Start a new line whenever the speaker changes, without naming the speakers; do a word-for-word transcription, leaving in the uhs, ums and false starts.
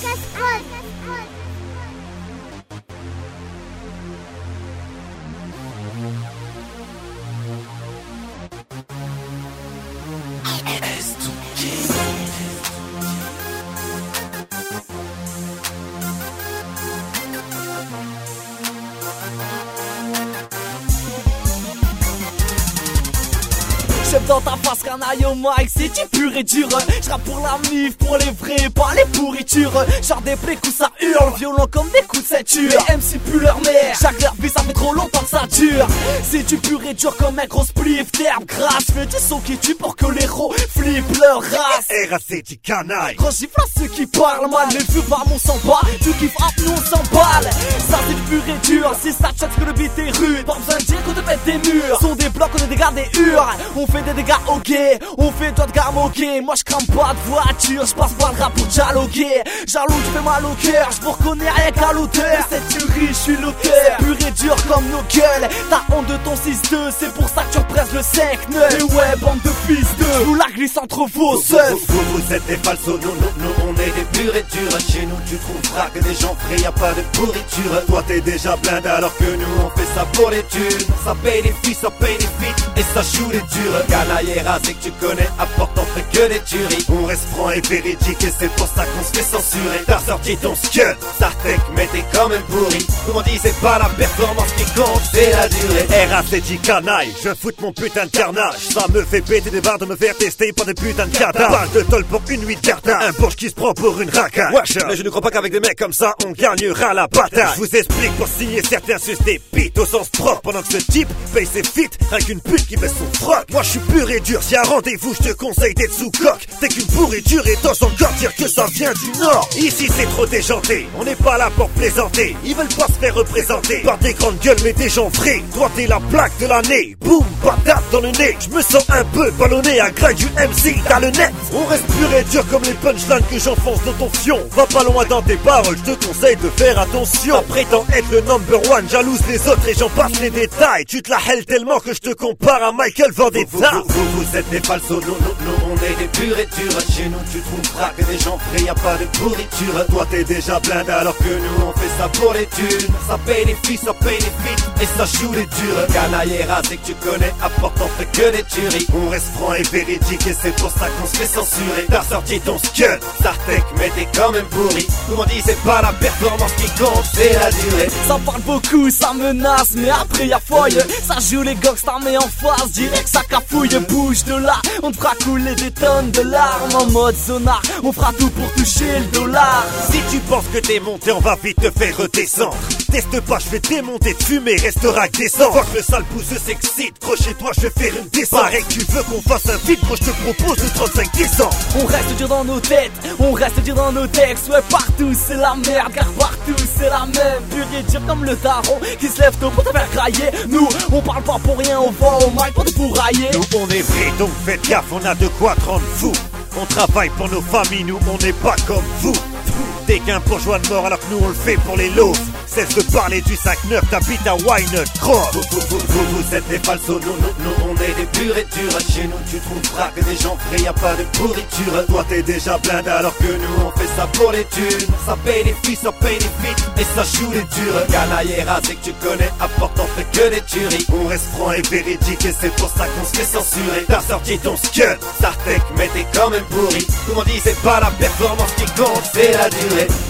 Chef dans ta face, canaille au mic, c'est du pur et dur. J'rappe pour la mif, pour les vrais, pas les pourritures. Genre des plaies où ça hurle, violent comme des coups de ceinture. Les M C puent leur mère, chaque leur vie ça fait trop longtemps que ça dure. C'est du pur et dur comme un gros spliff, d'herbe grasse. Fais du son qui tue pour que les héros flippent leur race.
R A C du canaille.
Quand j'y place ceux qui parlent mal, les vieux femmes on s'en bat. Tu kiffes hop, nous on s'emballe. Ça c'est du pur et dur, si ça choque que le beat est rude. Pas besoin de dire qu'on te pète des murs. Sont des blocs, on est des gars des hurs. On fait des dégâts ok, on fait toi de gars moqués. Moi je crame pas de voiture, je passe par le rap pour dialoguer. Jaloux tu fais mal au cœur, je me reconnais rien qu'à l'auteur. Cette tuerie je suis l'auteur, pur et dur comme nos gueules. T'as honte de ton six deux, c'est pour ça que tu represses le cinq neuf. Et ouais bande de fils de, nous la glisse entre vos seufs.
Vous, vous, vous êtes des falsos, nous, nous, nous on est des purs et durs. Chez nous tu trouveras que des gens frais, y'a pas de pourriture. Toi t'es déjà blindé alors que nous on fait ça pour les thunes. Ça paye les filles, ça paye les feats et ça choue les durs. Canaille et rasé que tu connais, apporte on fait que des tueries. On reste franc et véridique et c'est pour ça qu'on se fait censurer. T'as sorti ton scud, ça tech mais t'es quand même pourri. Comme on dit c'est pas la performance qui compte, c'est la durée. R A C dit canaille, je foute mon putain de carnage. Ça me fait péter des barres de me faire tester par des putains de cadavres. Parle de tol pour une nuit de carta, un bourge qui se prend pour une racaille. Wesh, mais je ne crois pas qu'avec des mecs comme ça on gagnera la bataille. Je vous explique pour signer certains sus des pites au sens propre. Pendant que ce type paye ses feats avec une pute qui baisse son froc. Moi je suis pur et dur, si un rendez-vous je te conseille d'être sous coque. T'es qu'une pourriture et t'oses encore dire que ça vient du nord. Ici c'est trop déjanté, on n'est pas là pour plaisanter. Ils veulent pas se faire représenter par des grandes gueules mais des gens vrais. Toi t'es la plaque de l'année, boum, patate dans le nez. Je me sens un peu ballonné à grâce du M C dans le net. On reste pur et dur comme les punchlines que j'enfonce dans ton fion. Va pas loin dans tes paroles, je te conseille de faire attention. Prétends être le number one, jalouse les autres et j'en passe les détails. Tu te la helles tellement que je te compare à Michael Vendetta. Vous, vous, vous, vous êtes des falsos, nous, nous, nous on est des purs et durs. Chez nous tu trouveras que des gens frais, y'a pas de pourriture. Toi t'es déjà blindé alors que nous on fait ça pour les thunes. Ça paye les filles, ça paye les feats et ça choue les durs. Canaille et rasé que tu connais, apporte on fait que des tueries. On reste franc et véridique et c'est pour ça qu'on se fait censurer. T'as sorti ton scud, ça tech mais t'es quand même pourri. Comme on dit c'est pas la performance qui compte, c'est la durée.
Ça parle beaucoup, ça menace, mais après y'a foille. Ça joue les gangsters mais en face, direct ça cafouille. Bouge de là, on te fera couler des tonnes de larmes. En mode sonar, on fera tout pour toucher le dollar.
Si tu penses que t'es monté, on va vite te faire redescendre. Teste pas, je vais démonter de fumer, restera décent. Faut que le sale pouce s'excite, crochez-toi, je vais faire une descente. Pareil que tu veux qu'on fasse un feat, moi je te propose le trente-cinq décembre.
On reste dur dans nos têtes, on reste dur dans nos textes. Ouais partout c'est la merde, car partout c'est la même. Pur et dur comme le daron qui se lève tôt pour te faire crailler. Nous, on parle pas pour rien, on va au mic pour te fourrailler.
Nous on est vrais, donc faites gaffe, on a de quoi te rendre fou. On travaille pour nos familles, nous on n'est pas comme vous. T'es qu'un bourgeois de mort alors que nous on le fait pour les lots. Cesse de parler du cinq neuf, t'habites à Wynot, cross. Vous, vous, vous, vous, vous êtes des falsos, nous, nous, nous on est des purs et durs. Chez nous tu trouveras que des gens frais, y'a pas de pourriture. Toi t'es déjà blindé alors que nous on fait ça pour les thunes. Ça paye les filles, ça paye les feats et ça choue les durs. Canaille et rasé que tu connais, apporte on fait que des tueries. On reste franc et véridique et c'est pour ça qu'on se fait censurer. T'as sorti ton scud, ça tech mais t'es quand même pourri. Comme on dit c'est pas la performance qui compte, c'est la durée.